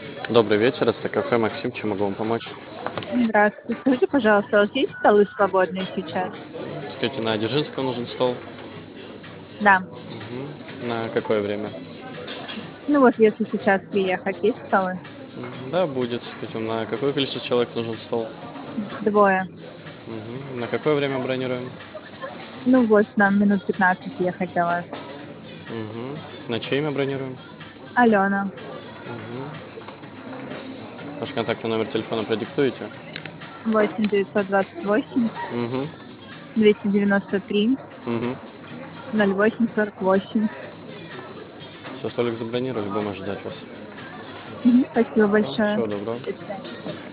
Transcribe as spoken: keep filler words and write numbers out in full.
Добрый вечер, это кафе «Максим». Чем могу вам помочь? Здравствуйте. Скажите, пожалуйста, у вас есть столы свободные сейчас? Скажите, на Дзержинского нужен стол? Да. Мгм. На какое время? Ну вот если сейчас приехать, есть столы? М, Да, будет. Скажите, на какое количество человек нужен стол? Двое. Мгм. На какое время бронируем? Ну вот нам минут пятнадцать ехать до вас. Мгм. На чье имя бронируем? Алена. Мгм. Ваш контактный номер телефона продиктуете? восемь девятьсот двадцать восемь Мгм. двести девяносто три Мгм. ноль восемь сорок восемь. Все, столик забронировали, будем ожидать вас. Мгм. Спасибо Все, большое. всего доброго. До свидания.